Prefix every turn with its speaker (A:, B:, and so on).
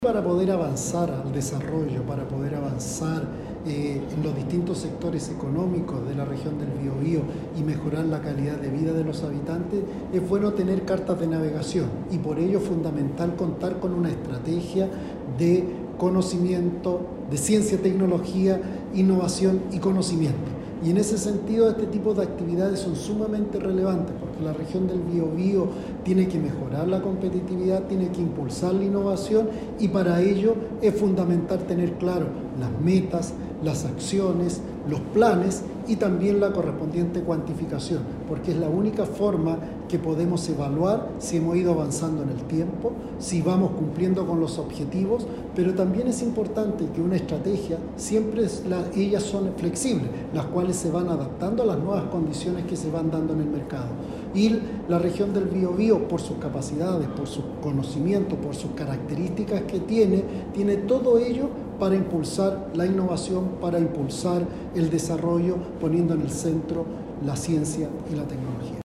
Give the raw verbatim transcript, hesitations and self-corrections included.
A: Para poder avanzar al desarrollo, para poder avanzar eh, en los distintos sectores económicos de la región del Biobío y mejorar la calidad de vida de los habitantes, es bueno tener cartas de navegación y por ello es fundamental contar con una estrategia de conocimiento, de ciencia, tecnología, innovación y conocimiento. Y en ese sentido este tipo de actividades son sumamente relevantes porque la región del Biobío tiene que mejorar la competitividad, tiene que impulsar la innovación y para ello es fundamental tener claro las metas, las acciones, los planes y también la correspondiente cuantificación, porque es la única forma que podemos evaluar si hemos ido avanzando en el tiempo, si vamos cumpliendo con los objetivos, pero también es importante que una estrategia, siempre es la, ellas son flexibles, las cuales se van adaptando a las nuevas condiciones que se van dando en el mercado. Y la región del Biobío, por sus capacidades, por sus conocimientos, por sus características que tiene, tiene todo ello para impulsar la innovación, para impulsar el desarrollo, poniendo en el centro la ciencia y la tecnología.